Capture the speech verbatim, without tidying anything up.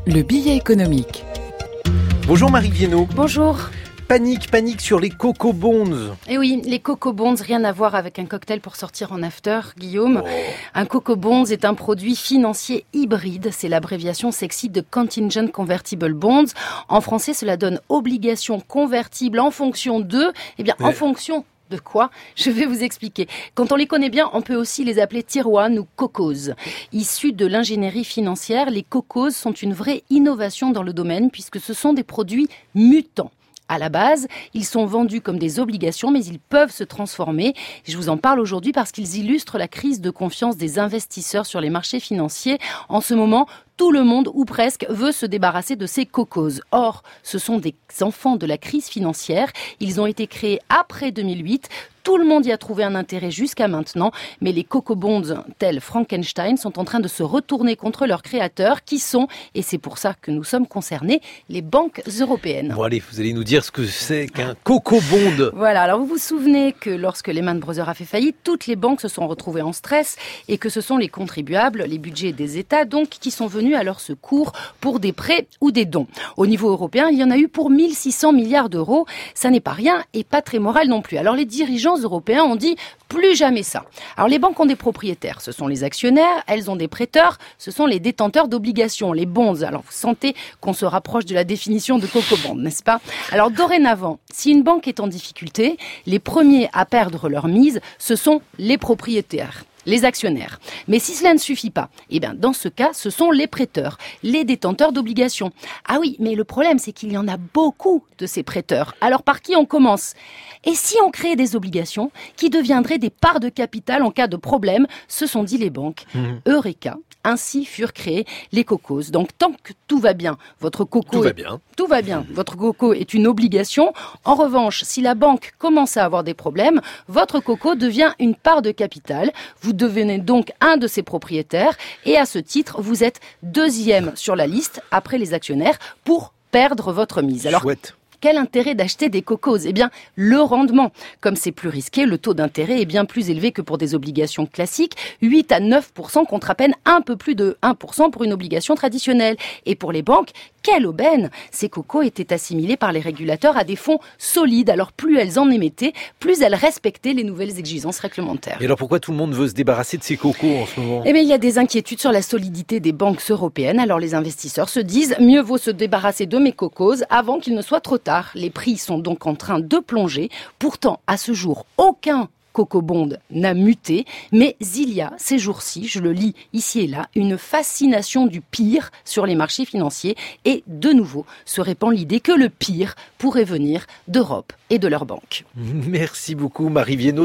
Le billet économique. Bonjour Marie Viennot. Bonjour. Panique, panique sur les coco bonds. Eh oui, les coco bonds, rien à voir avec un cocktail pour sortir en after, Guillaume. Oh. Un coco bonds est un produit financier hybride. C'est l'abréviation sexy de Contingent Convertible Bonds. En français, cela donne obligation convertible en fonction de, eh bien, Ouais. en fonction de quoi? Je vais vous expliquer. Quand on les connaît bien, on peut aussi les appeler tier one ou cocos. Issus de l'ingénierie financière, les cocos sont une vraie innovation dans le domaine puisque ce sont des produits mutants. À la base, ils sont vendus comme des obligations, mais ils peuvent se transformer. Je vous en parle aujourd'hui parce qu'ils illustrent la crise de confiance des investisseurs sur les marchés financiers. En ce moment, tout le monde, ou presque, veut se débarrasser de ces cocos. Or, ce sont des enfants de la crise financière. Ils ont été créés après deux mille huit. Tout le monde y a trouvé un intérêt jusqu'à maintenant. Mais les coco bonds, tels Frankenstein, sont en train de se retourner contre leurs créateurs, qui sont, et c'est pour ça que nous sommes concernés, les banques européennes. Bon allez, vous allez nous dire ce que c'est qu'un coco bond. Voilà, alors vous vous souvenez que lorsque Lehman Brothers a fait faillite, toutes les banques se sont retrouvées en stress et que ce sont les contribuables, les budgets des États, donc, qui sont venus à leur secours pour des prêts ou des dons. Au niveau européen, il y en a eu pour mille six cents milliards d'euros. Ça n'est pas rien et pas très moral non plus. Alors les dirigeants européens ont dit plus jamais ça. Alors les banques ont des propriétaires, ce sont les actionnaires, elles ont des prêteurs, ce sont les détenteurs d'obligations, les bonds. Alors vous sentez qu'on se rapproche de la définition de coco bond, n'est-ce pas? Alors dorénavant, si une banque est en difficulté, les premiers à perdre leur mise, ce sont les propriétaires, les actionnaires. Mais si cela ne suffit pas, eh bien, dans ce cas, ce sont les prêteurs, les détenteurs d'obligations. Ah oui, mais le problème, c'est qu'il y en a beaucoup de ces prêteurs. Alors, par qui on commence? Et si on créait des obligations qui deviendraient des parts de capital en cas de problème? Se sont dit les banques. Mmh. Eureka! Ainsi furent créés les cocos. Donc, tant que tout va bien, votre coco... Tout va est... bien. Tout va bien. Votre coco est une obligation. En revanche, si la banque commence à avoir des problèmes, votre coco devient une part de capital. Vous devenez donc un de ses propriétaires et à ce titre, vous êtes deuxième sur la liste après les actionnaires pour perdre votre mise. Alors, chouette. Quel intérêt d'acheter des cocos? Eh bien, le rendement. Comme c'est plus risqué, le taux d'intérêt est bien plus élevé que pour des obligations classiques. huit à neuf pour cent contre à peine un peu plus de un pour cent pour une obligation traditionnelle. Et pour les banques, quelle aubaine! Ces cocos étaient assimilés par les régulateurs à des fonds solides. Alors plus elles en émettaient, plus elles respectaient les nouvelles exigences réglementaires. Et alors pourquoi tout le monde veut se débarrasser de ces cocos en ce moment? Eh bien, il y a des inquiétudes sur la solidité des banques européennes. Alors les investisseurs se disent, mieux vaut se débarrasser de mes cocos avant qu'il ne soit trop tard. Les prix sont donc en train de plonger. Pourtant, à ce jour, aucun coco bond n'a muté, mais il y a ces jours-ci, je le lis ici et là, une fascination du pire sur les marchés financiers et de nouveau se répand l'idée que le pire pourrait venir d'Europe et de leurs banques. Merci beaucoup Marie Viennot.